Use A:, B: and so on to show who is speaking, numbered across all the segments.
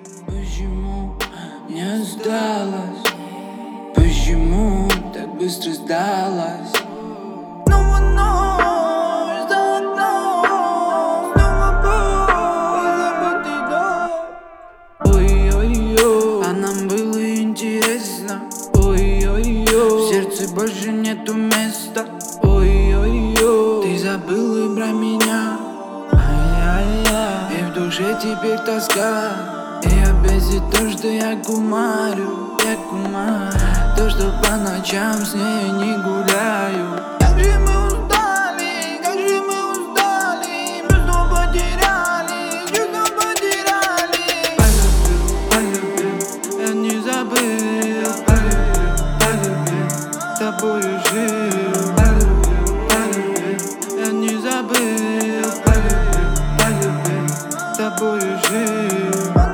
A: Почему не сдалась? Почему так быстро сдалась? Снова ночь за окном, снова боль, забытый дом. Ой-ой-ой, а нам было интересно. Ой-ой-ой, в сердце больше нету места. Ой-ой-ой, ты забыла про меня. Ай-яй-яй, и в душе теперь тоска. И опять за то, что я кумарю, то, что по ночам с ней не гуляю. Как же мы устали, как же мы устали, чувства потеряли, чувства потеряли. Полюбил, я не забыл. Полюбил, с тобою жил. Полюбил, я не забыл. Полюбил, с тобою жил.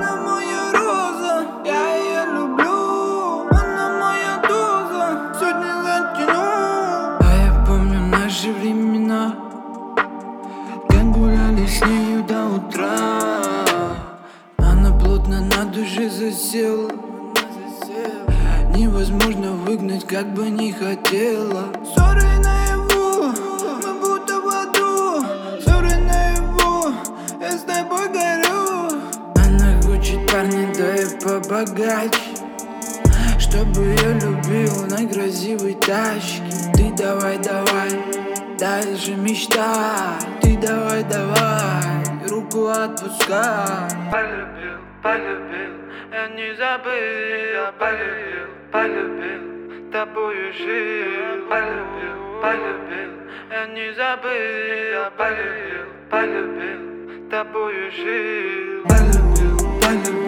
A: Наши времена, как гуляли с нею до утра. Она плотно на душе засела. Невозможно выгнать, как бы не хотела. Ссоры наяву, мы будто в аду. Ссоры наяву, я с тобой горю. Она хочет парня, да и побогаче, чтобы я любил на красивой тачке. Ты давай, дальше мечтай. Ты давай, руку отпускай. Полюбил, я не забыл. Полюбил, с тобою жил. Полюбил, я не забыл. Полюбил, с тобою жил. Полюбил.